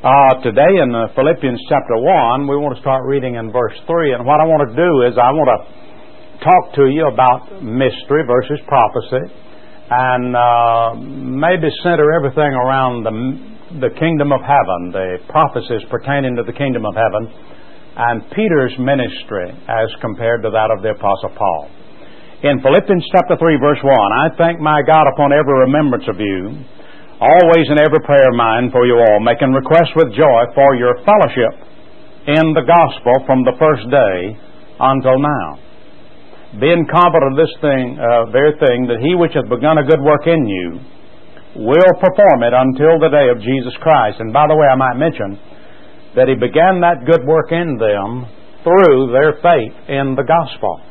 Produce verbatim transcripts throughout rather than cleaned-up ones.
Uh, today in uh, Philippians chapter one, we want to start reading in verse three. And what I want to do is I want to talk to you about mystery versus prophecy, and uh, maybe center everything around the, the kingdom of heaven, the prophecies pertaining to the kingdom of heaven, and Peter's ministry as compared to that of the Apostle Paul. In Philippians chapter three, verse one, I thank my God upon every remembrance of you, always in every prayer of mine for you all, making request with joy for your fellowship in the gospel from the first day until now. Being confident of this thing, uh, very thing, that he which hath begun a good work in you will perform it until the day of Jesus Christ. And by the way, I might mention that he began that good work in them through their faith in the gospel.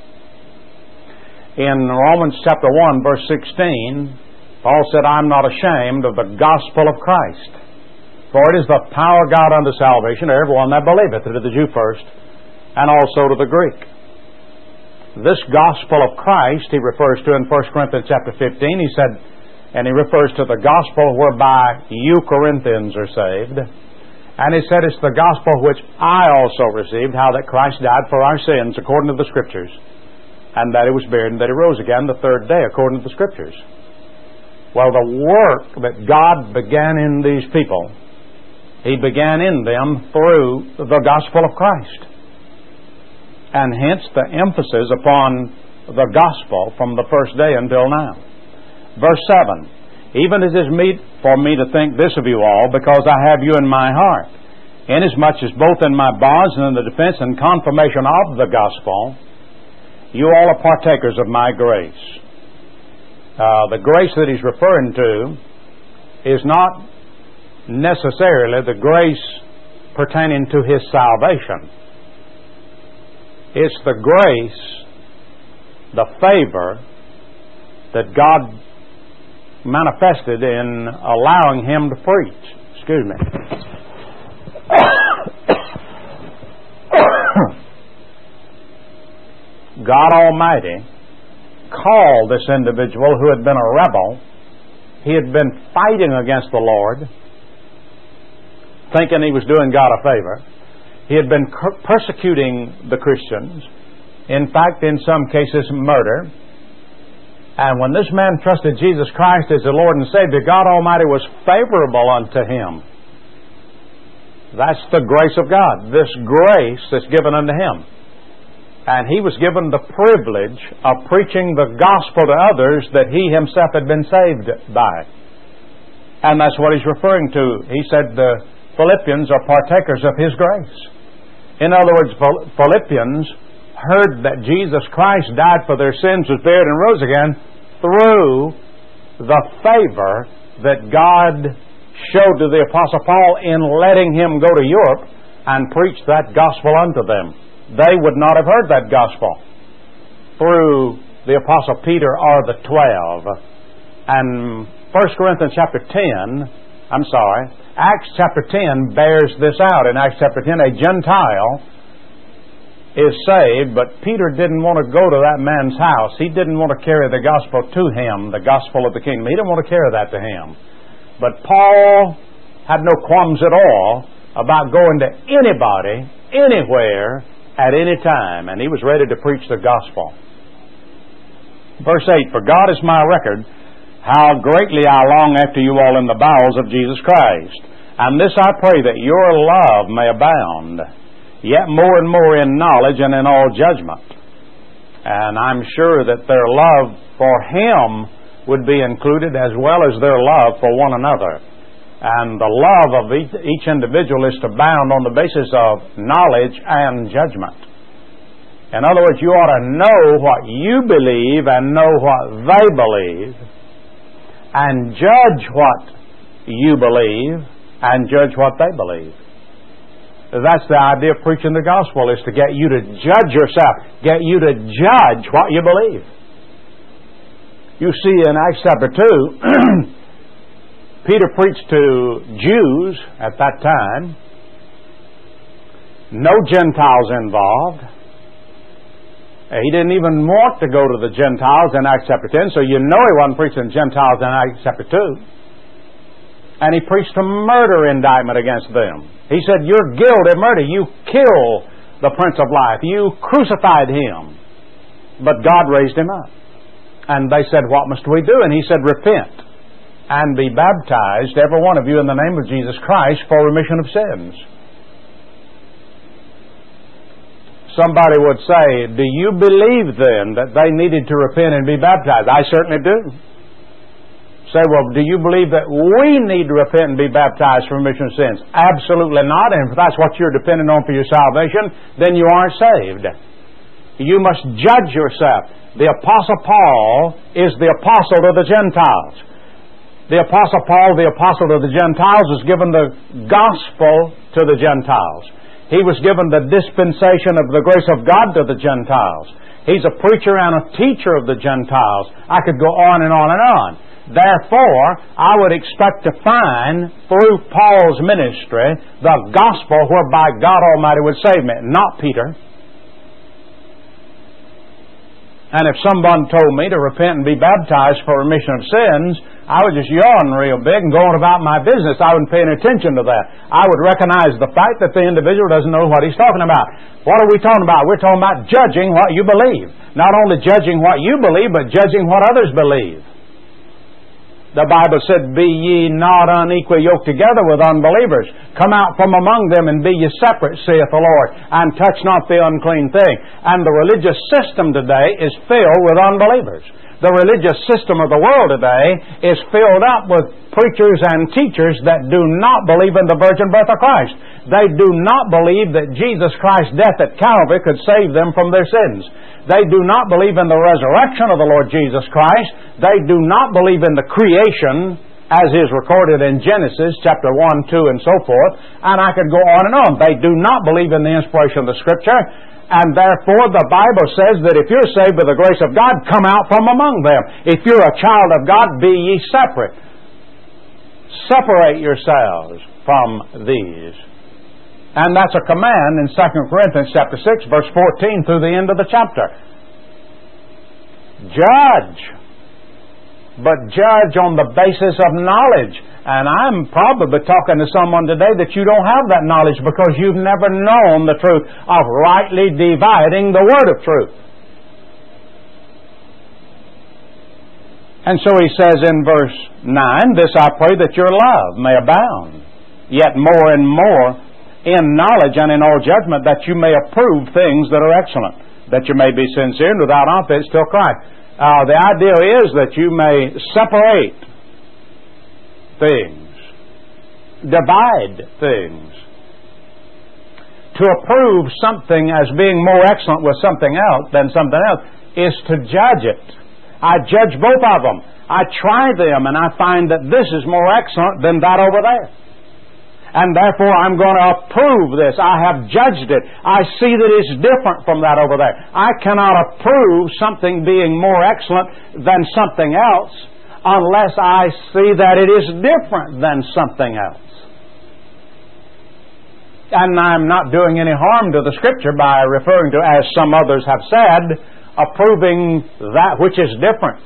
In Romans chapter one, verse sixteen, Paul said, I am not ashamed of the gospel of Christ, for it is the power of God unto salvation to everyone that believeth, to the Jew first, and also to the Greek. This gospel of Christ he refers to in First Corinthians chapter fifteen. He said, and he refers to the gospel whereby you Corinthians are saved. And he said it's the gospel which I also received, how that Christ died for our sins according to the Scriptures, and that he was buried and that he rose again the third day according to the Scriptures. Well, the work that God began in these people, he began in them through the gospel of Christ. And hence the emphasis upon the gospel from the first day until now. Verse seven, even as it is meet for me to think this of you all, because I have you in my heart, inasmuch as both in my bonds and in the defense and confirmation of the gospel, you all are partakers of my grace. Uh, the grace that he's referring to is not necessarily the grace pertaining to his salvation. It's the grace, the favor that God manifested in allowing him to preach. Excuse me. God Almighty called this individual who had been a rebel. He had been fighting against the Lord, thinking he was doing God a favor. He had been persecuting the Christians, in fact, in some cases, murder. And when this man trusted Jesus Christ as the Lord and Savior, God Almighty was favorable unto him. That's the grace of God, this grace that's given unto him. And he was given the privilege of preaching the gospel to others that he himself had been saved by. And that's what he's referring to. He said the Philippians are partakers of his grace. In other words, Philippians heard that Jesus Christ died for their sins, was buried, and rose again through the favor that God showed to the Apostle Paul in letting him go to Europe and preach that gospel unto them. They would not have heard that gospel through the Apostle Peter or the twelve. And First Corinthians chapter ten, I'm sorry, Acts chapter ten bears this out. In Acts chapter ten, a Gentile is saved, but Peter didn't want to go to that man's house. He didn't want to carry the gospel to him, the gospel of the kingdom. He didn't want to carry that to him. But Paul had no qualms at all about going to anybody, anywhere, at any time, and he was ready to preach the gospel. Verse eight, for God is my record, how greatly I long after you all in the bowels of Jesus Christ. And this I pray, that your love may abound, yet more and more in knowledge and in all judgment. And I'm sure that their love for him would be included, as well as their love for one another. And the love of each individual is to bound on the basis of knowledge and judgment. In other words, you ought to know what you believe and know what they believe, and judge what you believe and judge what they believe. That's the idea of preaching the gospel, is to get you to judge yourself, get you to judge what you believe. You see in Acts chapter two, Peter preached to Jews at that time. No Gentiles involved. He didn't even want to go to the Gentiles in Acts chapter ten, so you know he wasn't preaching to Gentiles in Acts chapter two. And he preached a murder indictment against them. He said, you're guilty of murder. You killed the Prince of Life. You crucified him. But God raised him up. And they said, what must we do? And he said, repent and be baptized, every one of you, in the name of Jesus Christ for remission of sins. Somebody would say, do you believe then that they needed to repent and be baptized? I certainly do. Say, well, do you believe that we need to repent and be baptized for remission of sins? Absolutely not. And if that's what you're dependent on for your salvation, then you aren't saved. You must judge yourself. The Apostle Paul is the apostle to the Gentiles. The Apostle Paul, the apostle to the Gentiles, was given the gospel to the Gentiles. He was given the dispensation of the grace of God to the Gentiles. He's a preacher and a teacher of the Gentiles. I could go on and on and on. Therefore, I would expect to find through Paul's ministry the gospel whereby God Almighty would save me, not Peter. And if someone told me to repent and be baptized for remission of sins, I would just yawn real big and go on about my business. I wouldn't pay any attention to that. I would recognize the fact that the individual doesn't know what he's talking about. What are we talking about? We're talking about judging what you believe. Not only judging what you believe, but judging what others believe. The Bible said, be ye not unequally yoked together with unbelievers. Come out from among them and be ye separate, saith the Lord, and touch not the unclean thing. And the religious system today is filled with unbelievers. The religious system of the world today is filled up with preachers and teachers that do not believe in the virgin birth of Christ. They do not believe that Jesus Christ's death at Calvary could save them from their sins. They do not believe in the resurrection of the Lord Jesus Christ. They do not believe in the creation as is recorded in Genesis chapter one, two, and so forth. And I could go on and on. They do not believe in the inspiration of the Scripture. And therefore the Bible says that if you're saved by the grace of God, come out from among them. If you're a child of God, be ye separate. Separate yourselves from these. And that's a command in Second Corinthians chapter six, verse fourteen through the end of the chapter. Judge. But judge on the basis of knowledge. And I'm probably talking to someone today that you don't have that knowledge because you've never known the truth of rightly dividing the word of truth. And so he says in verse nine, this I pray that your love may abound, yet more and more in knowledge and in all judgment, that you may approve things that are excellent, that you may be sincere and without offense till Christ. Uh, the idea is that you may separate things, divide things. To approve something as being more excellent with something else than something else is to judge it. I judge both of them. I try them and I find that this is more excellent than that over there. And therefore I'm going to approve this. I have judged it. I see that it's different from that over there. I cannot approve something being more excellent than something else unless I see that it is different than something else. And I'm not doing any harm to the Scripture by referring to, as some others have said, approving that which is different.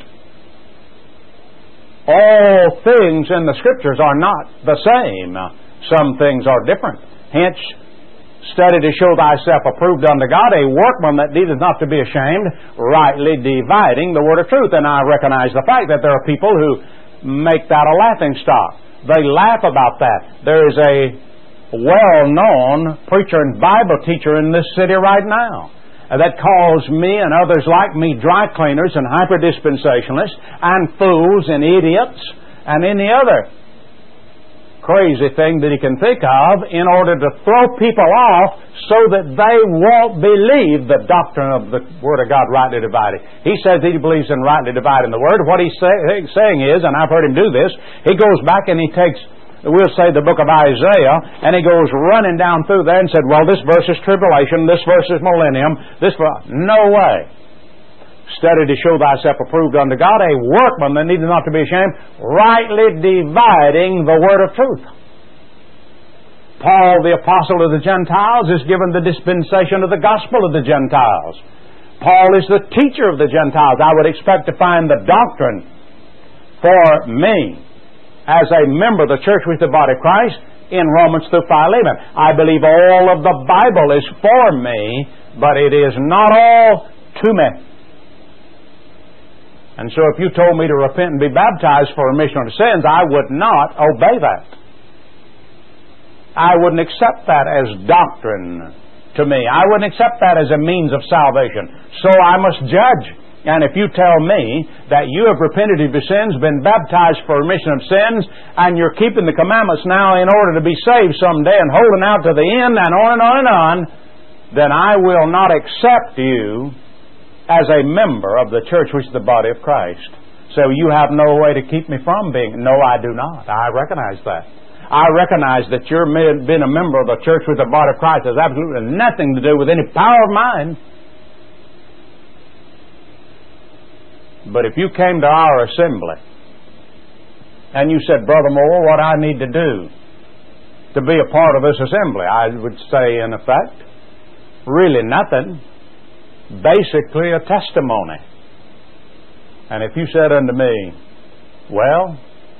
All things in the Scriptures are not the same. Some things are different. Hence, study to show thyself approved unto God, a workman that needeth not to be ashamed, rightly dividing the word of truth. And I recognize the fact that there are people who make that a laughing stock. They laugh about that. There is a well-known preacher and Bible teacher in this city right now that calls me and others like me dry cleaners and hyper-dispensationalists and fools and idiots and any other crazy thing that he can think of in order to throw people off so that they won't believe the doctrine of the Word of God rightly divided. He says that he believes in rightly dividing the Word. What he's say, saying is, and I've heard him do this, he goes back and he takes, we'll say, the book of Isaiah, and he goes running down through there and said, well, this verse is tribulation, this verse is millennium, this verse... No way. Study to show thyself approved unto God, a workman that needeth not to be ashamed, rightly dividing the word of truth. Paul, the apostle of the Gentiles, is given the dispensation of the gospel of the Gentiles. Paul is the teacher of the Gentiles. I would expect to find the doctrine for me as a member of the church with the body of Christ in Romans through Philemon. I believe all of the Bible is for me, but it is not all to me. And so if you told me to repent and be baptized for remission of sins, I would not obey that. I wouldn't accept that as doctrine to me. I wouldn't accept that as a means of salvation. So I must judge. And if you tell me that you have repented of your sins, been baptized for remission of sins, and you're keeping the commandments now in order to be saved someday and holding out to the end and on and on and on, then I will not accept you as a member of the church which is the body of Christ. So you have no way to keep me from being. No, I do not. I recognize that. I recognize that you're being a member of the church with the body of Christ has absolutely nothing to do with any power of mine. But if you came to our assembly and you said, Brother Moore, what I need to do to be a part of this assembly, I would say, in effect, really nothing. Basically a testimony. And if you said unto me, well,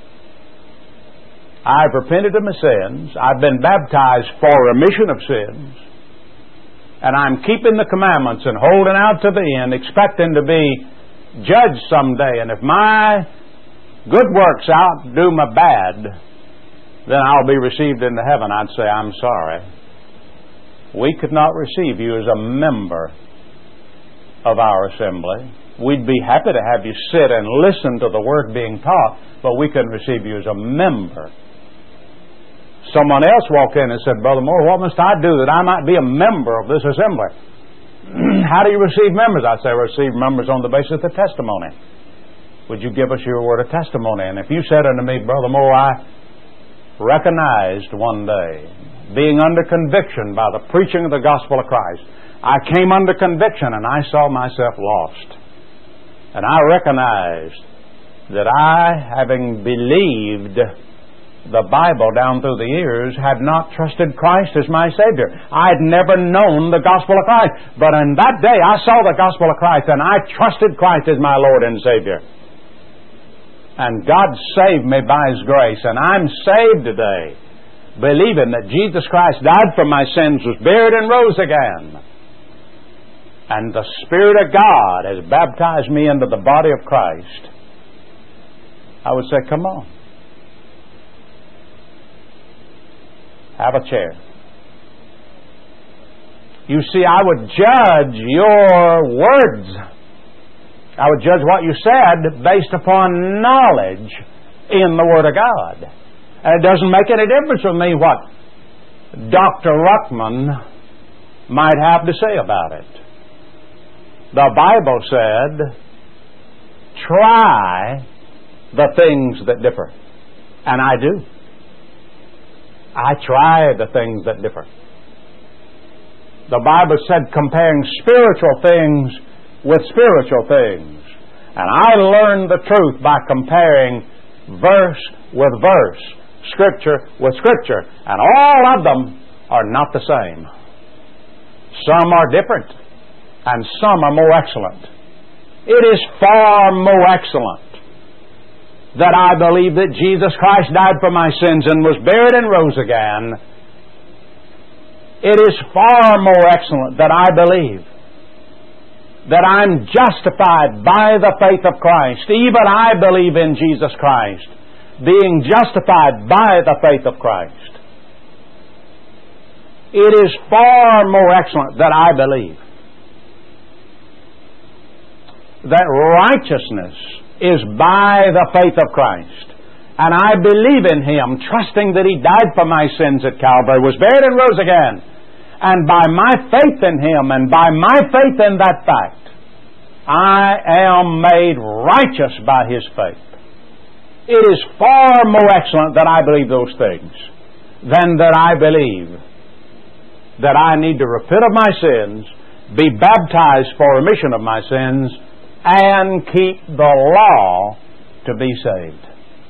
I've repented of my sins, I've been baptized for remission of sins, and I'm keeping the commandments and holding out to the end, expecting to be judged someday, and if my good works outdo my bad, then I'll be received into heaven, I'd say, I'm sorry. We could not receive you as a member of our assembly. We'd be happy to have you sit and listen to the Word being taught, but we couldn't receive you as a member. Someone else walked in and said, Brother Moore, what must I do that I might be a member of this assembly? How do you receive members? I say, receive members on the basis of the testimony. Would you give us your word of testimony? And if you said unto me, Brother Moore, I recognized one day, being under conviction by the preaching of the gospel of Christ, I came under conviction and I saw myself lost. And I recognized that I, having believed the Bible down through the years, had not trusted Christ as my Savior. I had never known the gospel of Christ. But in that day I saw the gospel of Christ and I trusted Christ as my Lord and Savior. And God saved me by His grace. And I'm saved today, believing that Jesus Christ died for my sins, was buried and rose again. And the Spirit of God has baptized me into the body of Christ. I would say, come on. Have a chair. You see, I would judge your words. I would judge what you said based upon knowledge in the Word of God. And it doesn't make any difference with me what Doctor Ruckman might have to say about it. The Bible said, try the things that differ. And I do. I try the things that differ. The Bible said comparing spiritual things with spiritual things. And I learned the truth by comparing verse with verse, Scripture with Scripture. And all of them are not the same. Some are different, and some are more excellent. It is far more excellent that I believe that Jesus Christ died for my sins and was buried and rose again. It is far more excellent that I believe that I'm justified by the faith of Christ. Even I believe in Jesus Christ, being justified by the faith of Christ. It is far more excellent that I believe that righteousness is by the faith of Christ. And I believe in Him, trusting that He died for my sins at Calvary, was buried and rose again. And by my faith in Him, and by my faith in that fact, I am made righteous by His faith. It is far more excellent that I believe those things than that I believe that I need to repent of my sins, be baptized for remission of my sins, and keep the law to be saved.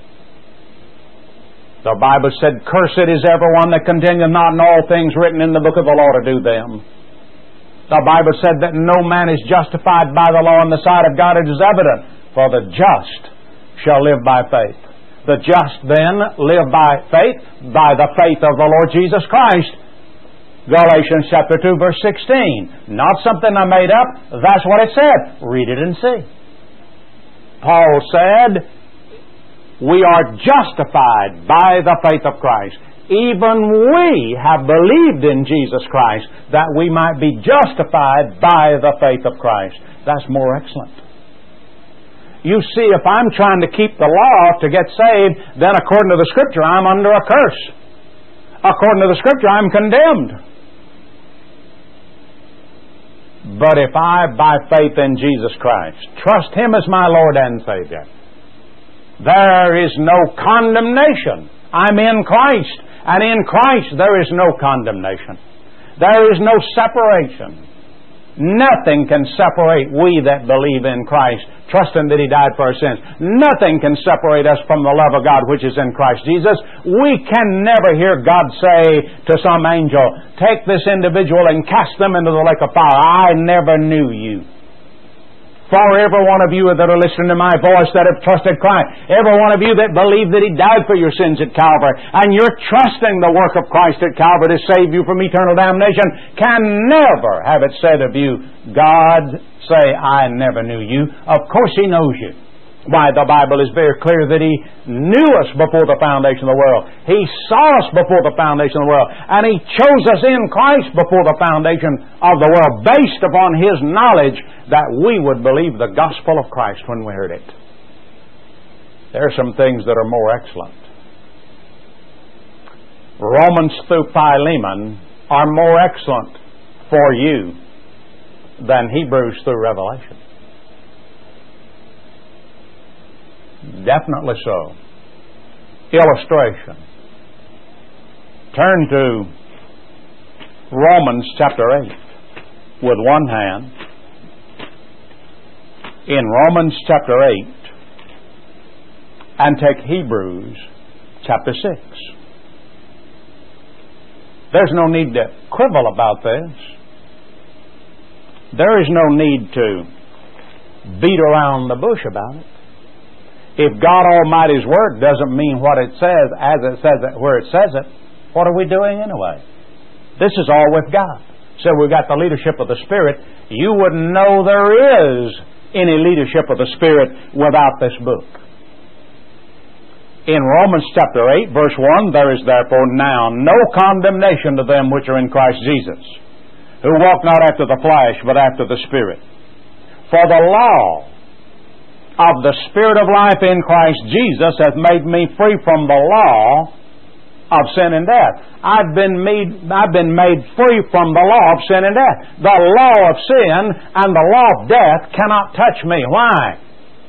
The Bible said, cursed is everyone that continueth not in all things written in the book of the law to do them. The Bible said that no man is justified by the law in the sight of God. It is evident, for the just shall live by faith. The just then live by faith, by the faith of the Lord Jesus Christ. Galatians chapter two, verse sixteen. Not something I made up. That's what it said. Read it and see. Paul said, we are justified by the faith of Christ. Even we have believed in Jesus Christ, that we might be justified by the faith of Christ. That's more excellent. You see, if I'm trying to keep the law to get saved, then according to the Scripture, I'm under a curse. According to the Scripture, I'm condemned. But if I, by faith in Jesus Christ, trust Him as my Lord and Savior, there is no condemnation. I'm in Christ. And in Christ there is no condemnation. There is no separation. Nothing can separate we that believe in Christ, trusting that He died for our sins. Nothing can separate us from the love of God which is in Christ Jesus. We can never hear God say to some angel, take this individual and cast them into the lake of fire. I never knew you. For every one of you that are listening to my voice that have trusted Christ, every one of you that believe that He died for your sins at Calvary, and you're trusting the work of Christ at Calvary to save you from eternal damnation, can never have it said of you, God say, I never knew you. Of course He knows you. Why, the Bible is very clear that He knew us before the foundation of the world. He saw us before the foundation of the world. And He chose us in Christ before the foundation of the world, based upon His knowledge that we would believe the gospel of Christ when we heard it. There are some things that are more excellent. Romans through Philemon are more excellent for you than Hebrews through Revelation. Definitely so. Illustration. Turn to Romans chapter eight with one hand. In Romans chapter eight, and take Hebrews chapter six. There's no need to quibble about this. There is no need to beat around the bush about it. If God Almighty's Word doesn't mean what it says as it says it where it says it, what are we doing anyway? This is all with God. So we've got the leadership of the Spirit. You wouldn't know there is any leadership of the Spirit without this book. In Romans chapter eight, verse one, there is therefore now no condemnation to them which are in Christ Jesus, who walk not after the flesh, but after the Spirit. For the law of the Spirit of life in Christ Jesus hath made me free from the law of sin and death. I've been made, I've been made free from the law of sin and death. The law of sin and the law of death cannot touch me. Why?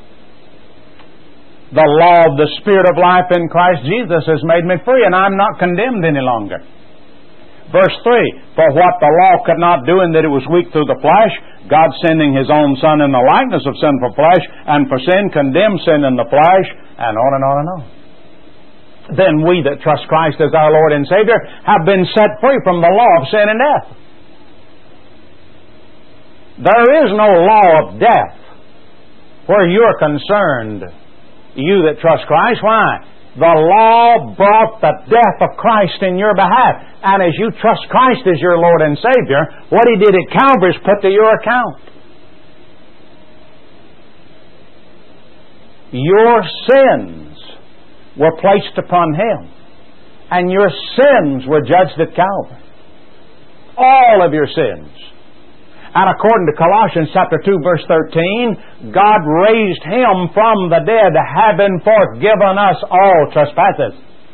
The law of the Spirit of life in Christ Jesus has made me free, and I'm not condemned any longer. Verse three, for what the law could not do in that it was weak through the flesh, God sending His own Son in the likeness of sinful flesh, and for sin condemned sin in the flesh, and on and on and on. Then we that trust Christ as our Lord and Savior have been set free from the law of sin and death. There is no law of death where you're concerned, you that trust Christ. Why? The law brought the death of Christ in your behalf. And as you trust Christ as your Lord and Savior, what He did at Calvary is put to your account. Your sins were placed upon Him, and your sins were judged at Calvary. All of your sins. And according to Colossians chapter two, verse thirteen, God raised Him from the dead, having forgiven us all trespasses.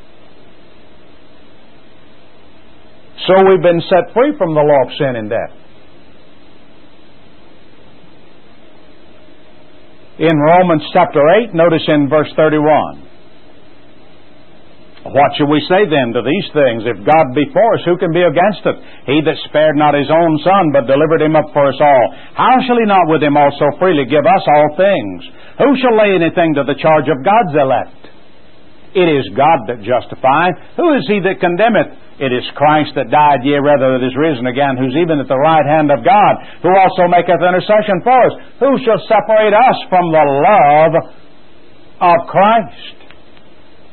So we've been set free from the law of sin and death. In Romans chapter eight, notice in verse thirty-one. What shall we say then to these things? If God be for us, who can be against us? He that spared not His own Son, but delivered Him up for us all, how shall He not with Him also freely give us all things? Who shall lay anything to the charge of God's elect? It is God that justifieth. Who is He that condemneth? It is Christ that died, yea, rather that is risen again, who's even at the right hand of God, who also maketh intercession for us. Who shall separate us from the love of Christ?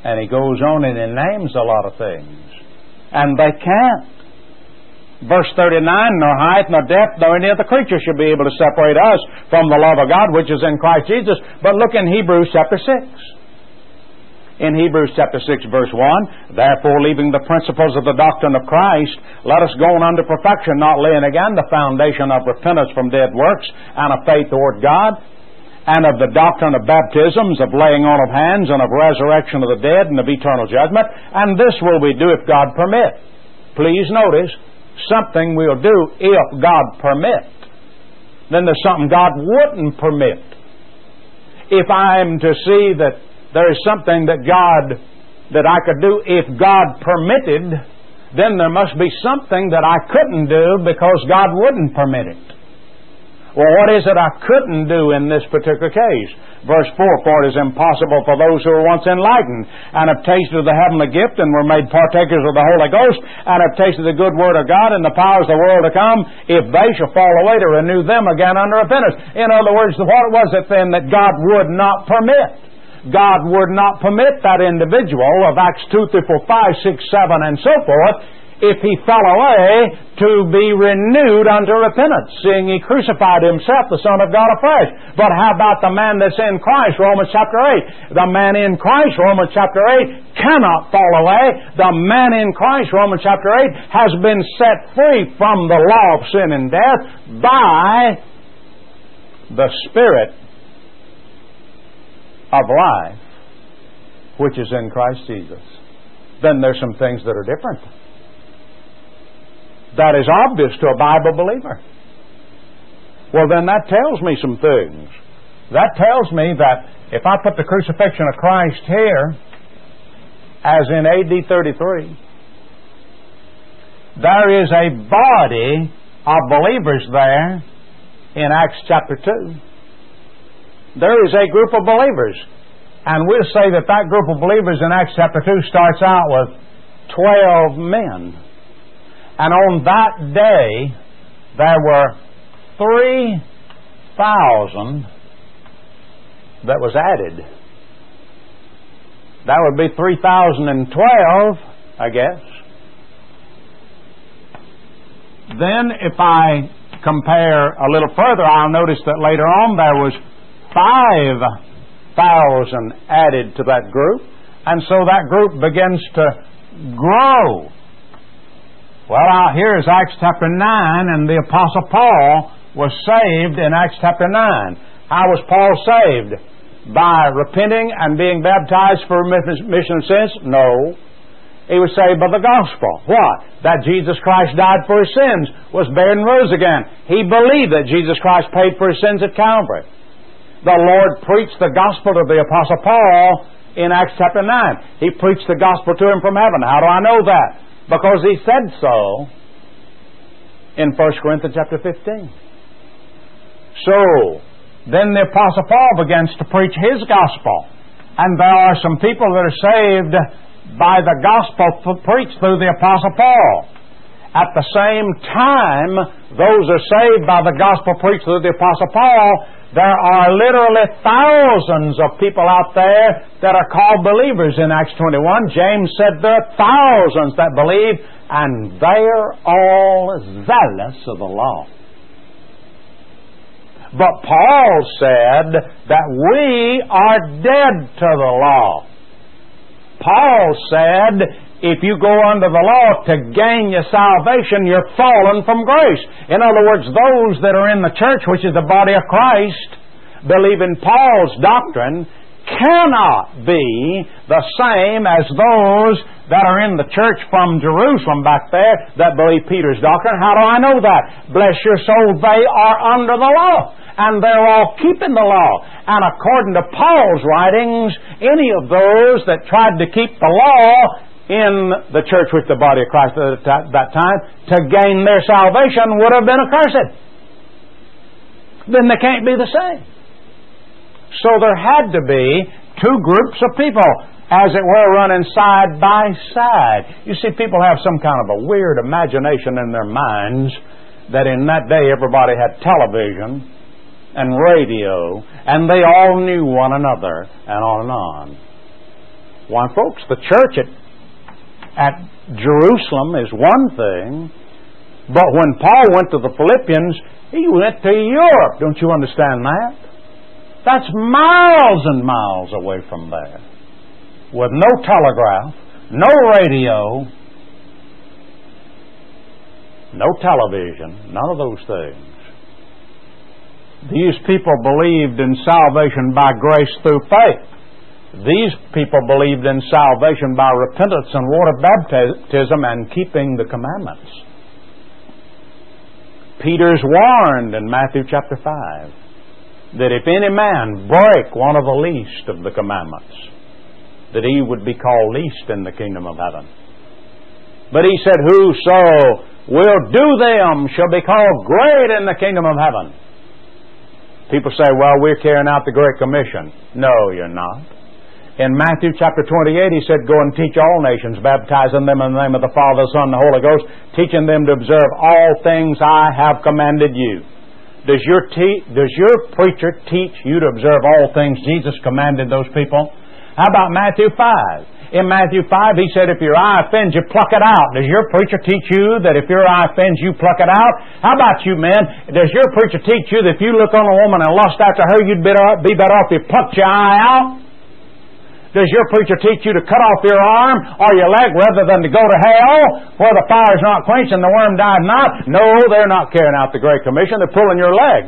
And he goes on and he names a lot of things. And they can't. Verse thirty-nine, nor height, nor depth, nor any other creature should be able to separate us from the love of God which is in Christ Jesus. But look in Hebrews chapter six. In Hebrews chapter six, verse one, therefore, leaving the principles of the doctrine of Christ, let us go on unto perfection, not laying again the foundation of repentance from dead works and of faith toward God, and of the doctrine of baptisms, of laying on of hands, and of resurrection of the dead, and of eternal judgment. And this will we do if God permit. Please notice, something we'll do if God permit. Then there's something God wouldn't permit. If I am to see that there is something that God, that I could do if God permitted, then there must be something that I couldn't do because God wouldn't permit it. Well, what is it I couldn't do in this particular case? Verse four, for it is impossible for those who were once enlightened and have tasted of the heavenly gift and were made partakers of the Holy Ghost and have tasted the good word of God and the powers of the world to come, if they shall fall away, to renew them again under repentance. In other words, what was it then that God would not permit? God would not permit that individual of Acts two, three, four, five, six, seven, and so forth, if he fell away, to be renewed unto repentance, seeing he crucified himself, the Son of God afresh. But how about the man that's in Christ, Romans chapter eight? The man in Christ, Romans chapter eight, cannot fall away. The man in Christ, Romans chapter eight, has been set free from the law of sin and death by the Spirit of life, which is in Christ Jesus. Then there's some things that are different. That is obvious to a Bible believer. Well, then that tells me some things. That tells me that if I put the crucifixion of Christ here, as in A D thirty-three, there is a body of believers there in Acts chapter two. There is a group of believers. And we'll say that that group of believers in Acts chapter two starts out with twelve men. And on that day, there were three thousand that was added. That would be three thousand twelve, I guess. Then, if I compare a little further, I'll notice that later on there was five thousand added to that group. And so that group begins to grow. Well, out here is Acts chapter nine, and the Apostle Paul was saved in Acts chapter nine. How was Paul saved? By repenting and being baptized for remission of sins? No. He was saved by the gospel. What? That Jesus Christ died for his sins, was buried and rose again. He believed that Jesus Christ paid for his sins at Calvary. The Lord preached the gospel to the Apostle Paul in Acts chapter nine. He preached the gospel to him from heaven. How do I know that? Because he said so in First Corinthians chapter fifteen. So, then the Apostle Paul begins to preach his gospel. And there are some people that are saved by the gospel preached through the Apostle Paul. At the same time, those are saved by the gospel preached through the Apostle Paul. There are literally thousands of people out there that are called believers in Acts twenty-one. James said there are thousands that believe, and they're all zealous of the law. But Paul said that we are dead to the law. Paul said, if you go under the law to gain your salvation, you're fallen from grace. In other words, those that are in the church, which is the body of Christ, believe in Paul's doctrine, cannot be the same as those that are in the church from Jerusalem back there that believe Peter's doctrine. How do I know that? Bless your soul, they are under the law. And they're all keeping the law. And according to Paul's writings, any of those that tried to keep the law in the church with the body of Christ at that time to gain their salvation would have been accursed. Then they can't be the same. So there had to be two groups of people, as it were, running side by side. You see, people have some kind of a weird imagination in their minds that in that day everybody had television and radio, and they all knew one another, and on and on. Why, folks, the church at, at Jerusalem is one thing, but when Paul went to the Philippians, he went to Europe. Don't you understand that? That's miles and miles away from there, with no telegraph, no radio, no television, none of those things. These people believed in salvation by grace through faith. These people believed in salvation by repentance and water baptism and keeping the commandments. Peter's warned in Matthew chapter five that if any man break one of the least of the commandments, that he would be called least in the kingdom of heaven. But he said, whoso will do them shall be called great in the kingdom of heaven. People say, well, we're carrying out the Great Commission. No, you're not. In Matthew chapter twenty-eight, he said, go and teach all nations, baptizing them in the name of the Father, the Son, and the Holy Ghost, teaching them to observe all things I have commanded you. Does your, te- does your preacher teach you to observe all things Jesus commanded those people? How about Matthew five? In Matthew five, he said, if your eye offends you, pluck it out. Does your preacher teach you that if your eye offends you, pluck it out? How about you, men? Does your preacher teach you that if you look on a woman and lust after her, you'd be better off if you plucked your eye out? Does your preacher teach you to cut off your arm or your leg rather than to go to hell where the fire is not quenched and the worm died not? No, they're not carrying out the Great Commission. They're pulling your leg.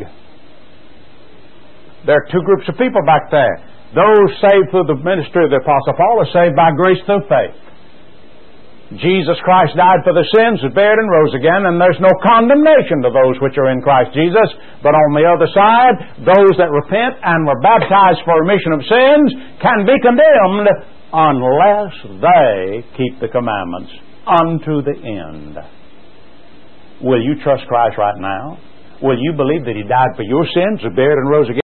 There are two groups of people back there. Those saved through the ministry of the Apostle Paul are saved by grace through faith. Jesus Christ died for their sins, was buried and rose again, and there's no condemnation to those which are in Christ Jesus. But on the other side, those that repent and were baptized for remission of sins can be condemned unless they keep the commandments unto the end. Will you trust Christ right now? Will you believe that He died for your sins, was buried and rose again?